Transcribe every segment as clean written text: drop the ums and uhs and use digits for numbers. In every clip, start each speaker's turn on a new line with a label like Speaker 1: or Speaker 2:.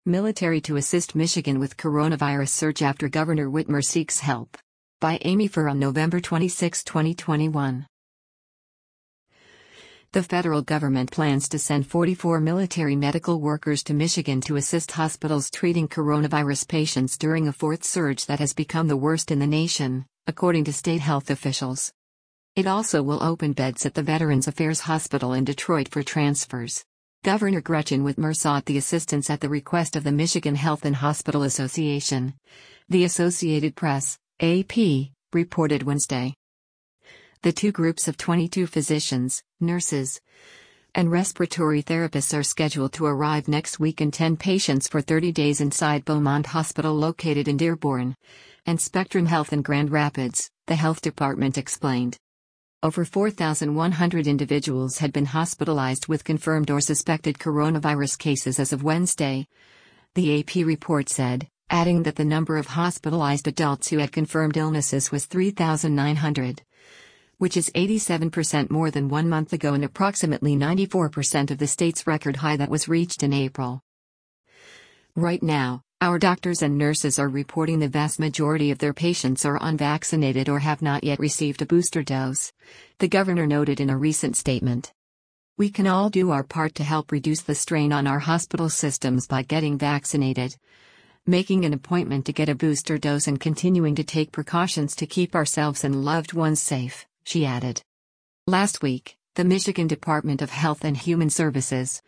Speaker 1: Military to assist Michigan with coronavirus surge after Governor Whitmer seeks help. By Amy Furr on November 26, 2021. The federal government plans to send 44 military medical workers to Michigan to assist hospitals treating coronavirus patients during a fourth surge that has become the worst in the nation, according to state health officials. It also will open beds at the Veterans Affairs Hospital in Detroit for transfers. Governor Gretchen Whitmer sought the assistance at the request of the Michigan Health and Hospital Association. The Associated Press, AP, reported Wednesday. The two groups of 22 physicians, nurses, and respiratory therapists are scheduled to arrive next week and 10 patients for 30 days inside Beaumont Hospital located in Dearborn, and Spectrum Health in Grand Rapids, the health department explained. Over 4,100 individuals had been hospitalized with confirmed or suspected coronavirus cases as of Wednesday, the AP report said, adding that the number of hospitalized adults who had confirmed illnesses was 3,900, which is 87% more than 1 month ago and approximately 94% of the state's record high that was reached in April. Right now, our doctors and nurses are reporting the vast majority of their patients are unvaccinated or have not yet received a booster dose, the governor noted in a recent statement. We can all do our part to help reduce the strain on our hospital systems by getting vaccinated, making an appointment to get a booster dose and continuing to take precautions to keep ourselves and loved ones safe, she added. Last week, the Michigan Department of Health and Human Services,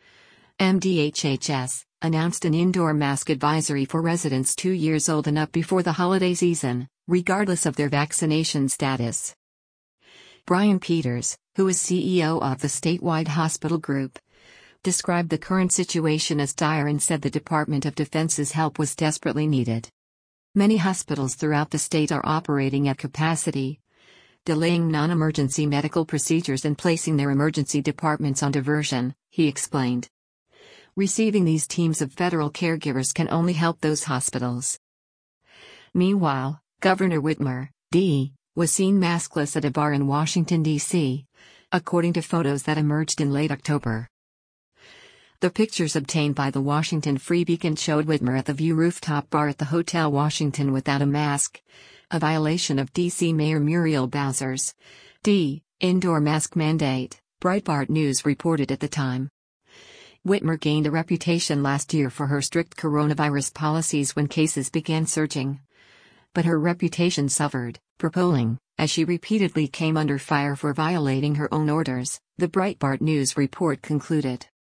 Speaker 1: MDHHS, announced an indoor mask advisory for residents 2 years old and up before the holiday season, regardless of their vaccination status. Brian Peters, who is CEO of the statewide hospital group, described the current situation as dire and said the Department of Defense's help was desperately needed. Many hospitals throughout the state are operating at capacity, delaying non-emergency medical procedures and placing their emergency departments on diversion, he explained. Receiving these teams of federal caregivers can only help those hospitals. Meanwhile, Governor Whitmer, D., was seen maskless at a bar in Washington, D.C., according to photos that emerged in late October. The pictures obtained by the Washington Free Beacon showed Whitmer at the View rooftop bar at the Hotel Washington without a mask, a violation of D.C. Mayor Muriel Bowser's D. indoor mask mandate, Breitbart News reported at the time. Whitmer gained a reputation last year for her strict coronavirus policies when cases began surging. But her reputation suffered, per polling, as she repeatedly came under fire for violating her own orders, the Breitbart News report concluded.